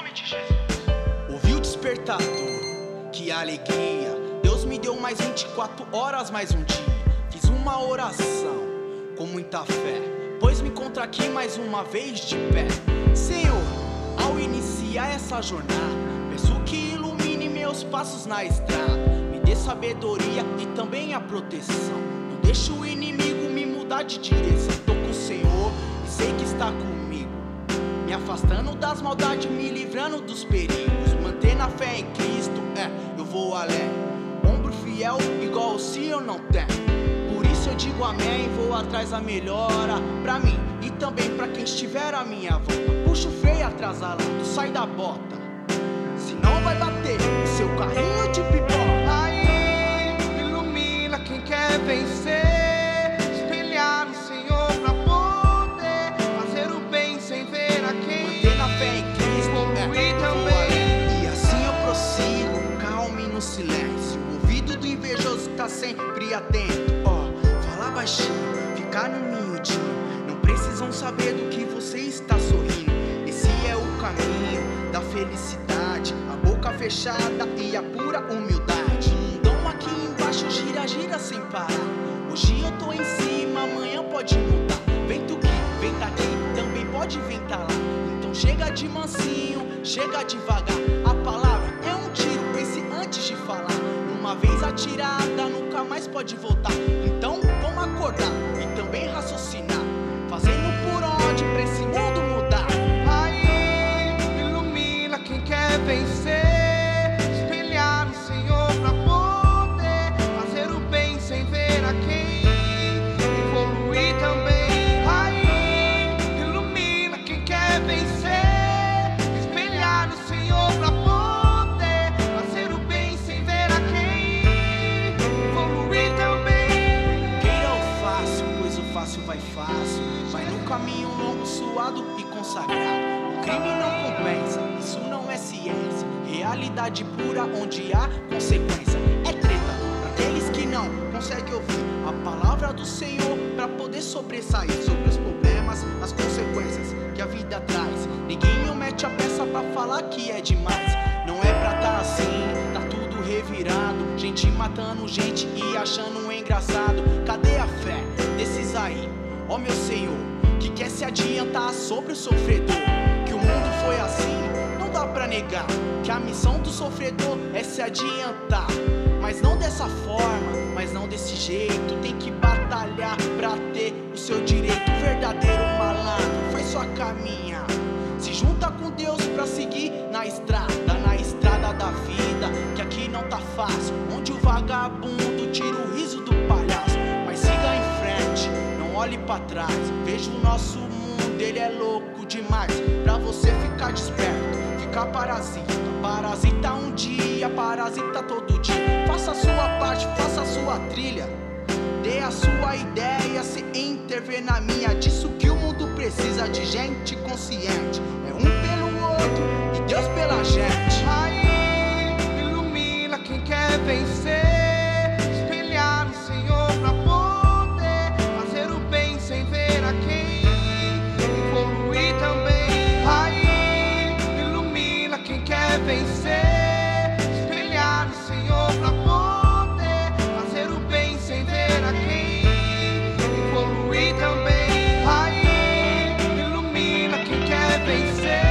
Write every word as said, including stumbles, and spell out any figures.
nome de Jesus. Ouvi o despertador, que alegria. Deus me deu mais vinte e quatro horas, mais um dia. Fiz uma oração com muita fé, pois me encontro aqui mais uma vez de pé. Senhor, ao iniciar essa jornada, peço que ilumine meus passos na estrada. Me dê sabedoria e também a proteção. Não deixe o inimigo me mudar de direção. Tô com o Senhor e sei que está comigo, me afastando das maldades, me livrando dos perigos. Mantendo a fé em Cristo, é, eu vou além. Ombro fiel, igual o Senhor não tem. Por isso eu digo amém, vou atrás da melhora pra mim e também pra quem estiver à minha volta. Puxa o freio atrasalado, sai da bota, senão vai bater o seu carrinho de pipoca. Aí, ilumina quem quer vencer, espelhar no Senhor pra poder fazer o bem sem ver a quem. Manter na fé em Cristo, evoluir é, também. E assim eu prossigo, calmo e no silêncio. O ouvido do invejoso tá sempre atento. Ó, fala baixinho, ficar no miudinho. Não precisam saber do que você está sorrindo. Esse é o caminho da felicidade, a boca fechada e a pura humildade. Mundão aqui embaixo gira, gira sem parar. Hoje eu tô em cima, amanhã pode mudar. Vento que vem tá aqui, também pode ventar lá. Então chega de mansinho, chega devagar. A palavra é um tiro, pense antes de falar. Uma vez atirada, nunca mais pode voltar. Então vamos acordar e também raciocinar, fazendo por onde pra esse mundo mudar. Aí, ilumina quem quer vencer, espelhar no Senhor pra poder fazer o bem sem ver a quem, evoluir também. Aí, ilumina quem quer vencer, espelhar no Senhor pra poder fazer o bem sem ver a quem, evoluir também. Queira o fácil, pois o fácil vai fácil, vai no caminho longo, suado e consagrado. O crime não compensa, isso não é ciência, realidade pura onde há consequência. É treta pra aqueles que não conseguem ouvir a palavra do Senhor pra poder sobressair sobre os problemas, as consequências que a vida traz. Ninguém mete a peça pra falar que é demais. Não é pra tá assim, tá tudo revirado, gente matando gente e achando um engraçado. Cadê a fé desses aí, ó meu Senhor, que quer se adiantar sobre o sofredor? Que o mundo foi assim, não dá pra negar que a missão do sofredor é se adiantar, mas não dessa forma, mas não desse jeito. Tem que batalhar pra ter o seu direito. O verdadeiro malandro faz sua caminha, se junta com Deus pra seguir na estrada, na estrada da vida, que aqui não tá fácil, onde o vagabundo tira o riso do palhaço. Mas siga em frente, não olhe pra trás. Veja o nosso mundo, ele é louco demais pra você ficar desperto, ficar parasita. Parasita um dia, parasita todo dia. Faça a sua parte, faça a sua trilha, dê a sua ideia, se intervir na minha. Disso que o mundo precisa, de gente consciente. É um pelo outro e Deus pela gente. Aí, ilumina quem quer vencer, espelhar no Senhor pra poder fazer o bem sem ver a quem, evoluir também. Aí, ilumina quem quer vencer, espelhar no Senhor pra poder fazer o bem sem ver a quem, evoluir também. Aí, ilumina quem quer vencer.